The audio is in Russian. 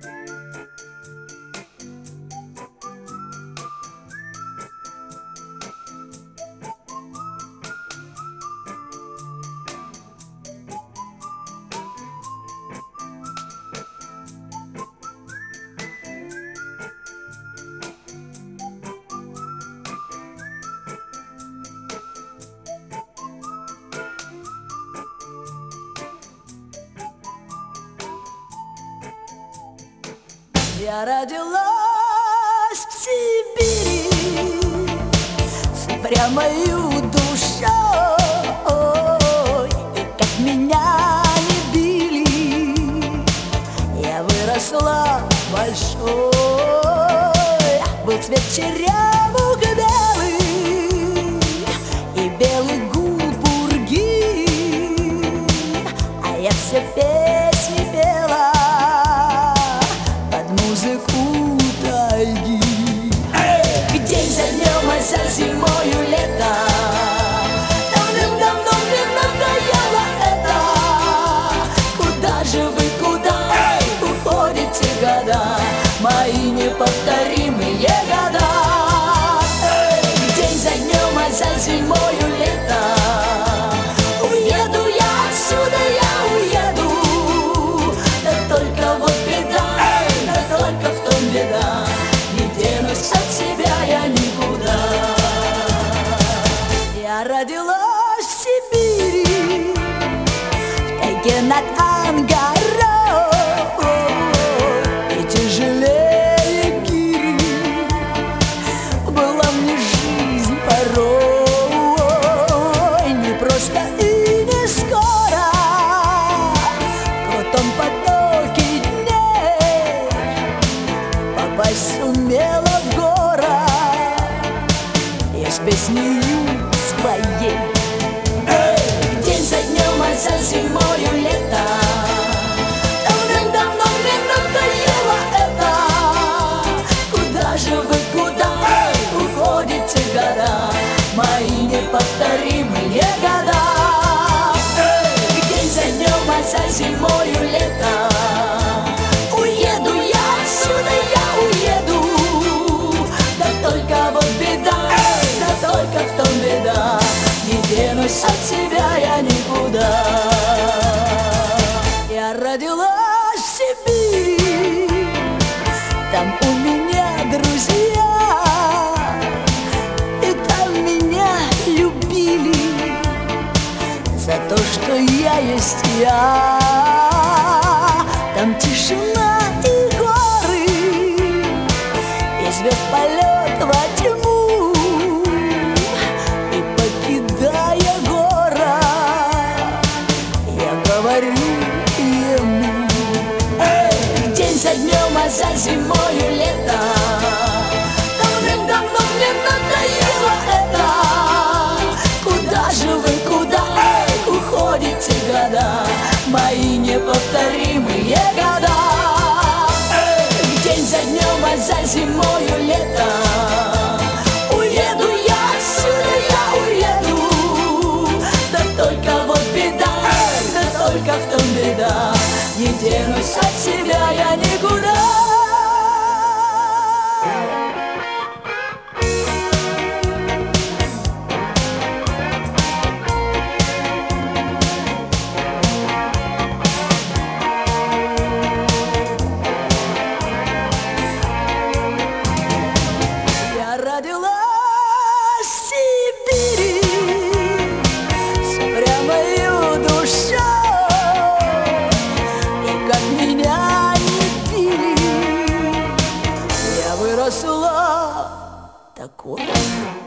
Я родилась в Сибири с упрямою душой, и как меня не били, я выросла большой. Был цвет черемух белый и белый гул пурги, а я все песни пела музыку тайги. День за днем, а за зимою лето. Давным-давно мне надоело это. Куда же вы, куда уходите года, мои неповторимые года? День за днем, а за зимою лето. Уеду я отсюда, я уеду. Да только вот беда, только в том беда, не денусь от себя я никуда. Я родилась в Сибири, в тайге над Ангарой, и тяжелее гири была мне жизнь порой. Не просто и не скоро, в крутом потоке попасть сумела в город я с песнею своей. День за днем, а за зимою лето. Давным-давно мне надоело это. Куда же вы, куда уходите года, мои неповторимые года? День за днем, а за зимою лето. Уеду я отсюда, я уеду. Да только вот беда, да только в том беда, не денусь от себя я никуда. Я родилась в Сибири, там у меня друзья, и там меня любили за то, что я есть я. Там тишина и горы, и звезд полет во тьму. И покидая город, я говорю ему: день за днем, а за зимою лето. Давным-давно мне надоело это. Куда же вы, куда уходите года, мои неповторимые года? День за днем, а за зимою лето. Уеду я отсюда, я уеду. Да только вот беда, да только в том беда, не денусь от себя я никуда. Родилась в Сибири с упрямою душой, и как меня не били, я выросла такой.